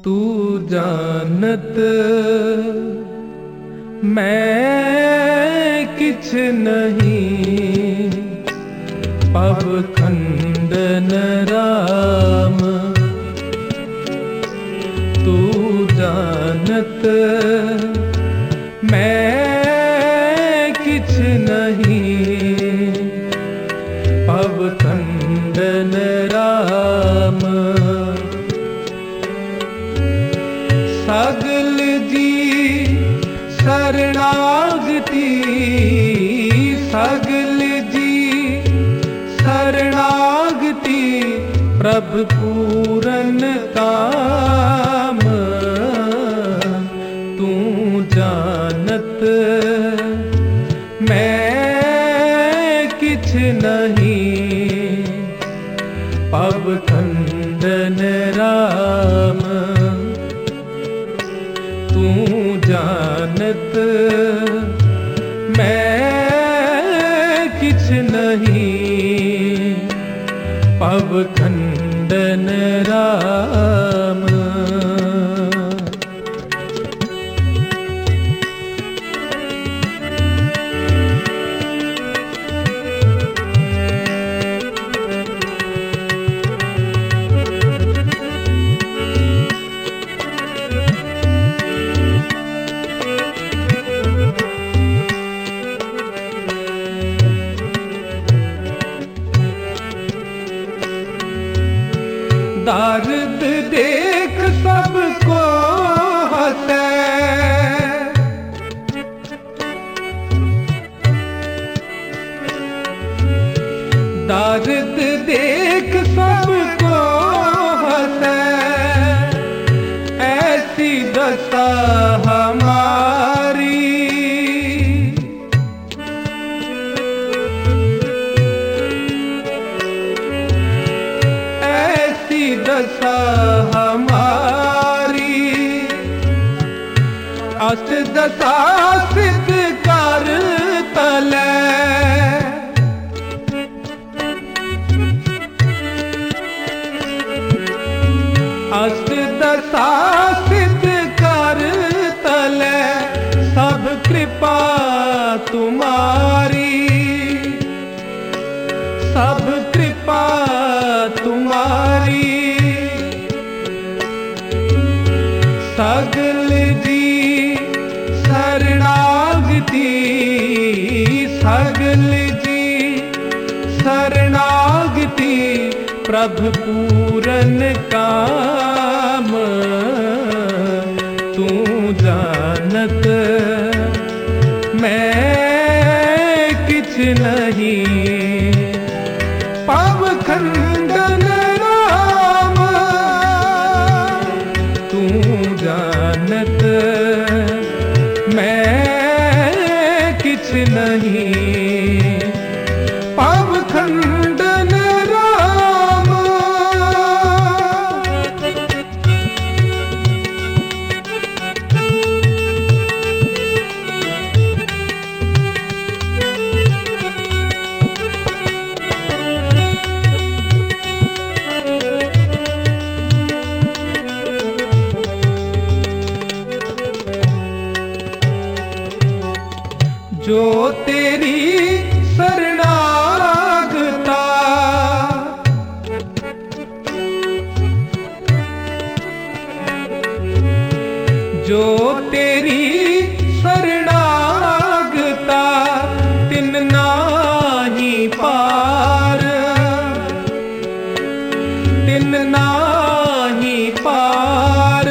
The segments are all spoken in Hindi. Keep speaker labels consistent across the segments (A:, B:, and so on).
A: तू जानत मैं किछ नहीं, पव खंडन राम। तू जानत मैं किछ नहीं, पव खंडन राम। सगल जी शरणागति, सगल जी शरणागति, प्रभु पूरन काम। तू जानत मैं किछ नहीं, पव खंडन राम। तू जानत मैं किछ नहीं, पव खंडन राम। दर्द देख सबको हंसे, दर्द देख सबको हंसे, ऐसी दशा हमारी। दशा हमारी, अस दशा सिद्ध कर तले। अस दशा सिद्ध कर तले, सब कृपा तुम्हारी, सब कृपा तुम्हारी। सगल जी शरणागति, सगल जी शरणागति, प्रभु पूरन काम। तू जानत मैं किछ नहीं, पव खंडन राम। तू जानत मैं किछ नहीं, पव खंडन राम। जो तेरी शरणागता, जो तेरी शरणागता, तिन नाही पार, तिन नाही पार।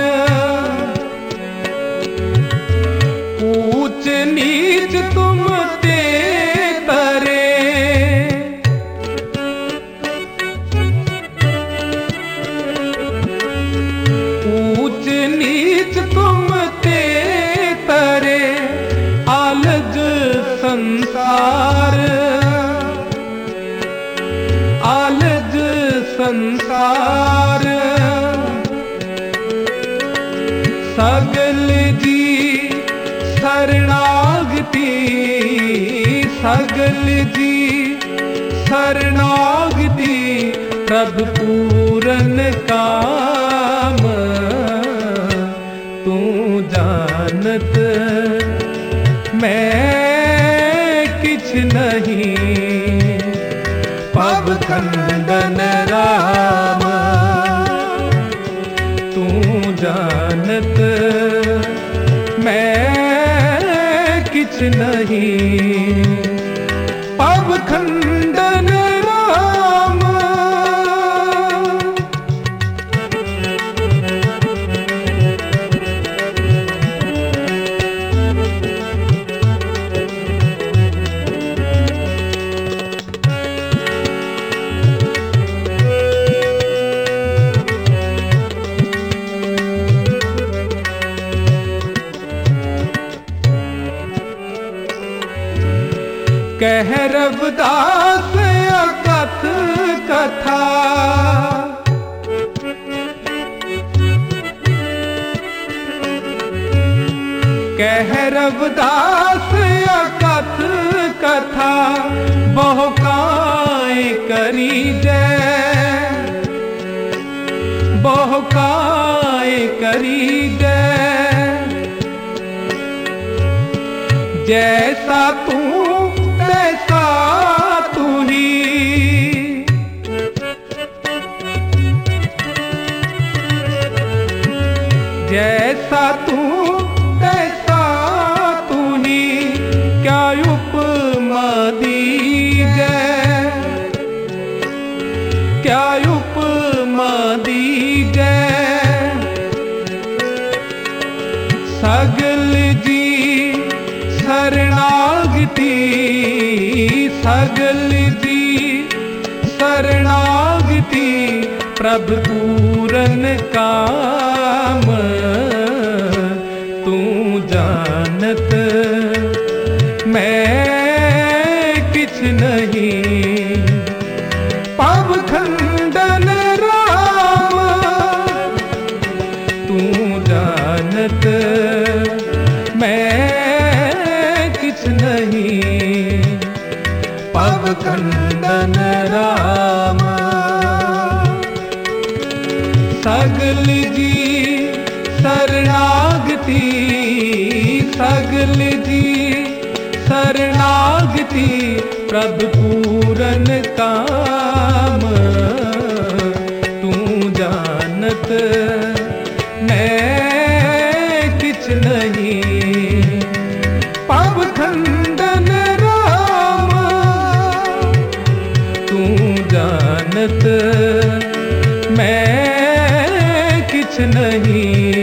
A: ऊंच नीच तुम ते तरे, ऊंच नीच तुम ते तरे। आलज संसार, आलज संसार। सगल जी शरणागति, सगल जी शरणागति, प्रभु पूरन काम। जानत मैं किछ नहीं, पव खंडन राम तू जानत मैं किछ नहीं, पव खंडन राम। कह रविदास अकथ कथा, कह रविदास अकथ कथा, बहु काय करी जय, बहु काय करी जय, जैसा तू तैसा तू ही, जैसा तू तैसा तू ही, क्या उपमा दीजै, क्या उपमा दीजै, सगल जी शरणागति, सगल जी शरणागति, प्रभु पूरन काम तू जानत मैं किछ नहीं, पव खंडन राम तू जानत मैं किछ नहीं, पव खंडन राम। सगल जी शरणागति, सगल जी शरणागति, प्रभु पूरन काम तू जानत मैं किछ नहीं, पव खंडन राम तू जानत मैं किछ नहीं।